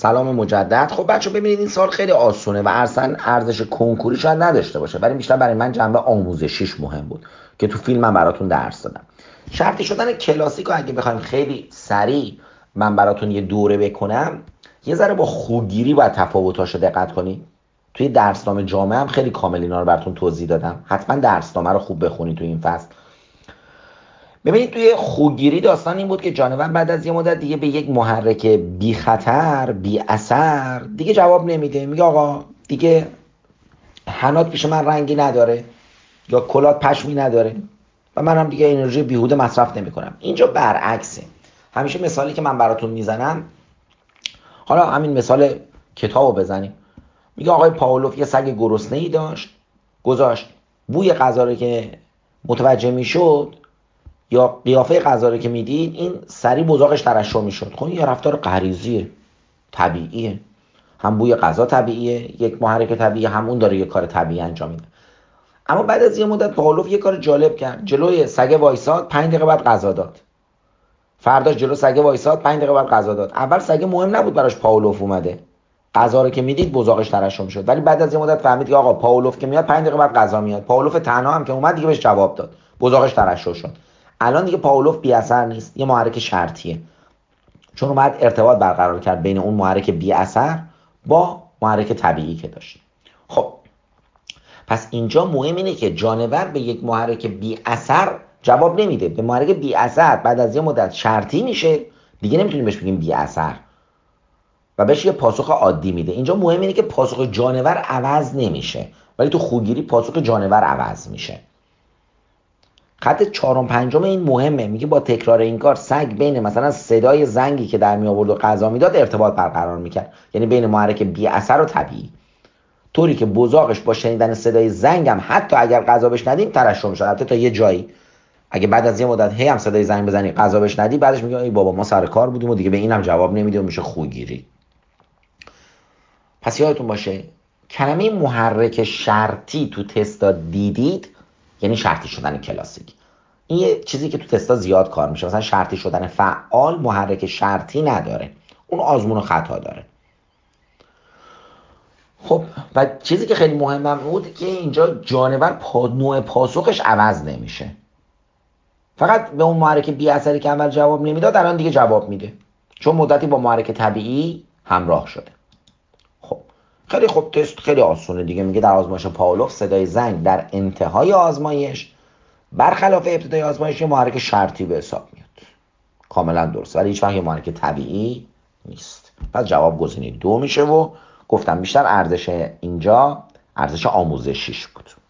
سلام مجدد. خب بچه ببینید این سال خیلی آسونه و اصلا ارزش کنکوری شاید نداشته باشه، ولی بیشتر برای من جنبه آموزشیش مهم بود که تو فیلم من براتون درس دادم. شرطی شدن کلاسیک رو اگه بخوایم خیلی سریع من براتون یه دوره بکنم، یه ذره با خوگیری باید تفاوتاشو دقت کنید. توی درسنامه جامعه هم خیلی کامل اینا رو براتون توضیح دادم، حتما درسنامه رو خوب بخونید توی این فصل. ببینید توی خوگیری داستان این بود که جانور بعد از یه مدت دیگه به یک محرک بی خطر بی اثر دیگه جواب نمیده، میگه آقا دیگه حنات پیش من رنگی نداره یا کلات پشمی نداره و من هم دیگه انرژی بیهوده مصرف نمی کنم. اینجا برعکسه. همیشه مثالی که من براتون میزنم، حالا همین مثال کتابو بزنیم، میگه آقای پاولوف یه سگ گرسنه‌ای داشت، گذاشت بوی غذا رو که متوجه میشد یا قیافه غذا رو که میدید این سری بزاقش ترشح میشد. خب این یه رفتار غریزیه، طبیعیه، هم بوی غذا طبیعیه، یک محرک طبیعی، همون داره یه کار طبیعی انجام میده. اما بعد از یه مدت پاولوف یه کار جالب کرد، جلوی سگ وایساد 5 دقیقه بعد غذا داد. فرداش جلو سگ وایساد 5 دقیقه بعد غذا داد. اول سگ مهم نبود براش پاولوف اومده، غذا رو که میدید بزاقش ترشح میشد، ولی بعد از یه مدت فهمید که آقا پاولوف که میاد 5 دقیقه بعد غذا میاد. پاولوف تنها هم که اومد دیگه بهش جواب داد، بزاقش ترشح شد. الان دیگه پاولوف بی اثر نیست، یه محرک شرطیه، چون اومد ارتباط برقرار کرد بین اون محرک بی اثر با محرک طبیعی که داشت. خب پس اینجا مهم اینه که جانور به یک محرک بی اثر جواب نمیده، به محرک بی اثر بعد از یه مدت شرطی میشه، دیگه نمیتونیم بهش بگیم بی اثر و بهش یه پاسخ عادی میده. اینجا مهم اینه که پاسخ جانور عوض نمیشه، ولی تو خوگیری پاسخ جانور عوض میشه. خط 4 و 5 این مهمه، میگه با تکرار این کار سگ بین مثلا صدای زنگی که در می آورد و غذا میداد ارتباط برقرار میکرد، یعنی بین محرک بی اثر و طبیعی، طوری که بزاقش با شنیدن صدای زنگ هم حتی اگر غذا بهش ندیم ترشح میشه. البته تا یه جایی، اگه بعد از یه مدت هی هم صدای زنگ بزنی غذا بهش ندی، بعدش میگه ای بابا ما سر کار بودیم و دیگه به اینم جواب نمیده و میشه خوگیری. پس یادتون باشه کلمه محرک شرطی تو تستا دیدید یعنی شرطی شدن کلاسیک. این یه چیزی که تو تستا زیاد کار میشه، مثلا شرطی شدن فعال محرک شرطی نداره، اون آزمون و خطا داره. خب و چیزی که خیلی مهمم بود که اینجا جانور نوع پاسخش عوض نمیشه، فقط به اون محرک بی اثری که اول جواب نمیداد الان دیگه جواب میده، چون مدتی با محرک طبیعی همراه شده. خب خیلی خوب، تست خیلی آسونه دیگه. میگه در آزمایش پاولوف صدای زنگ در انتهای آزمایش برخلاف ابتدای آزمایش یه محرک شرطی به حساب میاد. کاملا درست، ولی هیچ وقت یه محرک طبیعی نیست. پس جواب گزینه 2 میشه و گفتم بیشتر ارزش اینجا ارزش آموزشیش بود.